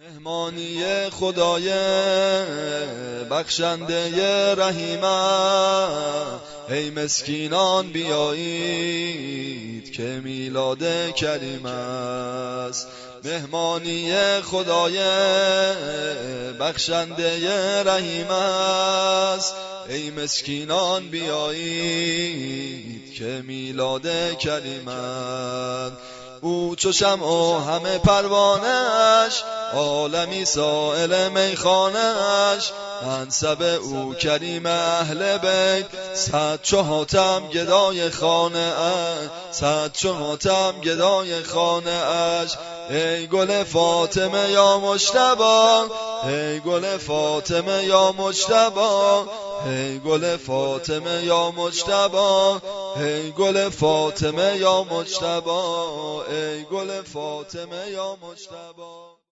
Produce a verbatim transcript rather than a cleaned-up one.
مهمانی خدای بخشنده رحیم است، ای مسکینان بیایید که میلاد کریم است. مهمانی خدای بخشنده رحیم است، ای مسکینان بیایید که میلاد کریم است. او چو شمع و همه پروانش، عالمی سائل میخانش، منصب او کریم اهل بیت، صد چو حاتم گدای خانه اش، صد چو حاتم گدای خانه اش. ای گل فاطمه یا مجتبی، ای گل فاطمه یا مجتبی، ای گل فاطمه یا مجتبی، ای گل فاطمه یا مجتبی، ای گل فاطمه یا مجتبی.